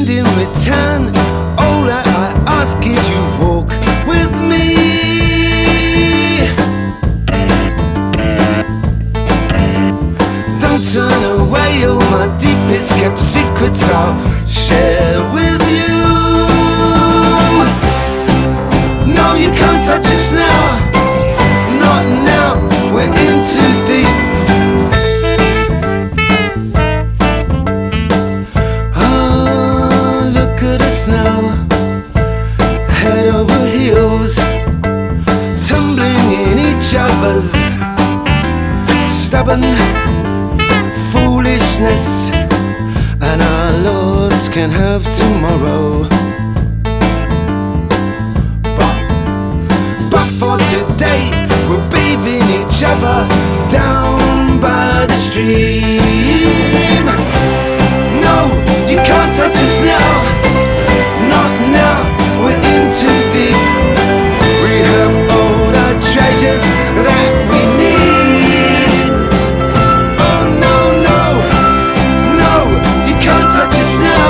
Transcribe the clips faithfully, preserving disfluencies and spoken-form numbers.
And in return, all that I ask is you walk with me. Don't turn away, all my deepest kept secrets I'll share with you. No, you can't touch us now, not now, we're in too deep. Oh, look at us now, head over heels, tumbling in each other's stubborn foolishness, and our lords can have tomorrow. But, but for today, we're bathing each other down by the stream. No, you can't touch us now, not now, we're in too deep. We have all the treasures that we need. Oh no, no, no, you can't touch us now.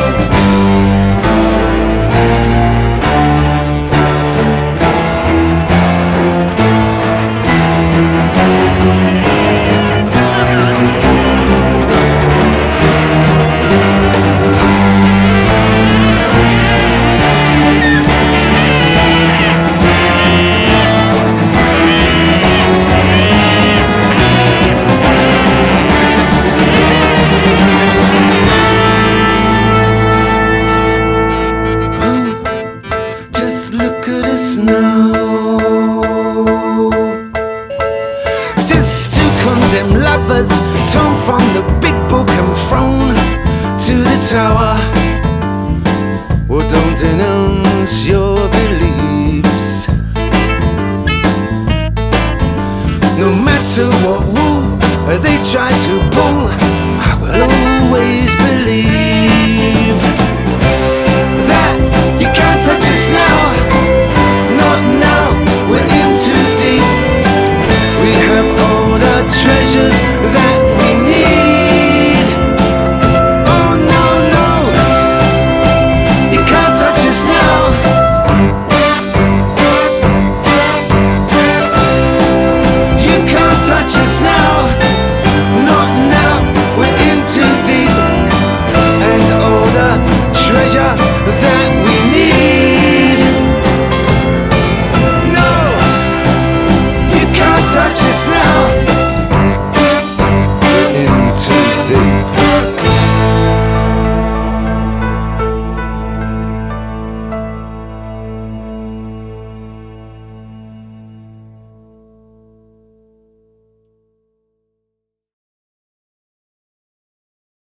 Now, just to condemn lovers torn from the big book and thrown to the tower. Well, don't denounce your beliefs. No matter what woo they try to